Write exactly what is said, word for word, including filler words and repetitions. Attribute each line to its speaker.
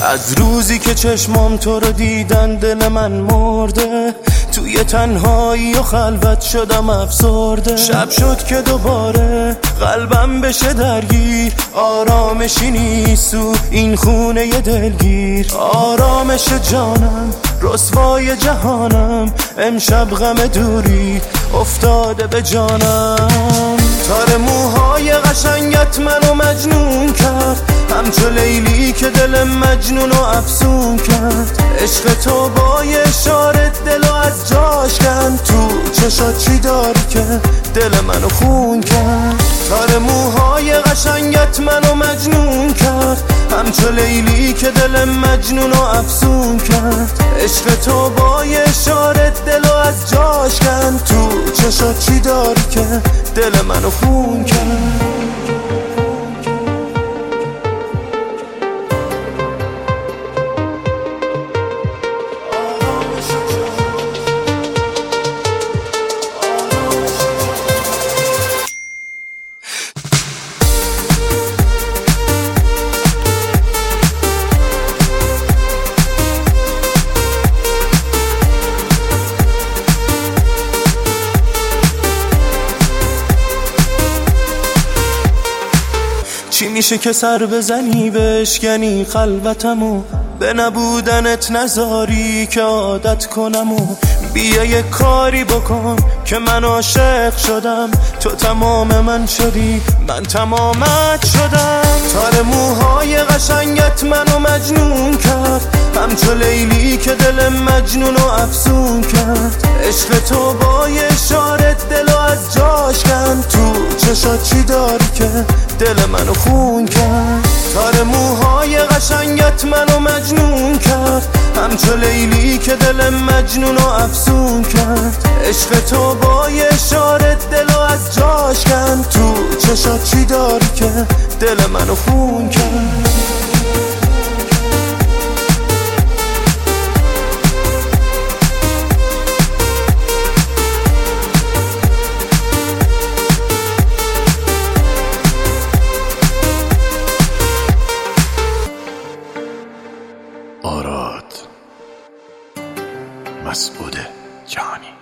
Speaker 1: از روزی که چشمام تو رو دیدن دل من مرده، توی تنهایی و خلوت شدم افسرده. شب شد که دوباره قلبم بشه درگیر، آرامشی نیست تو این خونه ی دلگیر. آرامش جانم رسوای جهانم، امشب غم دوری افتاده به جانم. تار موهای قشنگت منو مجنون کرد، همچو لیلی که دل مجنون و افسون کرد. عشق تو با یه اشارت دلو از جاش کن، تو چشات چی داری که دل منو خون کرد. تار موهای قشنگت منو مجنون کرد، همچو لیلی که دل مجنون و افسون کرد. عشق تو با یه اشارت دلو از جاش کن، تو چشات چی داری که دل منو خون کرد. چی میشه که سر بزنی بشکنی خلوتمو، به نبودنت نذاری که عادت کنم. و بیا یه کاری بکن که من عاشق شدم، تو تمام من شدی من تمامت شدم. تار موهای قشنگت منو مجنون کرد، همچو لیلی که دل مجنون و افسون کرد. عشق تو با یه اشارت دلو از جاش کن، تو چشات چی داری که دل منو خون کرد. تار موهای قشنگت منو مجنون کرد، همچو لیلی که دل مجنون و افسون کرد. عشق تو با یه اشارت دلو از جاش کن، تو چشات چی داری که دل منو خون کرد.
Speaker 2: آراد مسعود جهانی.